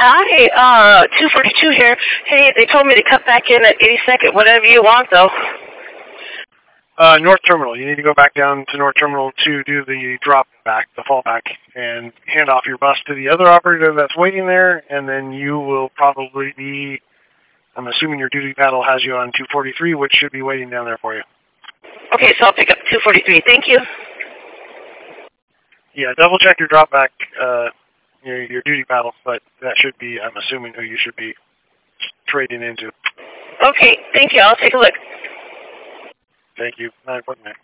Hi, 242 here. Hey, they told me to cut back in at 82nd, whatever you want, though. North Terminal. You need to go back down to North Terminal to do the drop back, the fallback, and hand off your bus to the other operator that's waiting there, and then you will probably be, I'm assuming your duty paddle has you on 243, which should be waiting down there for you. Okay, so I'll pick up 243. Thank you. Yeah, double check your drop back, your duty paddle, but that should be, I'm assuming, who you should be trading into. Okay, thank you. I'll take a look. Thank you. 9.9.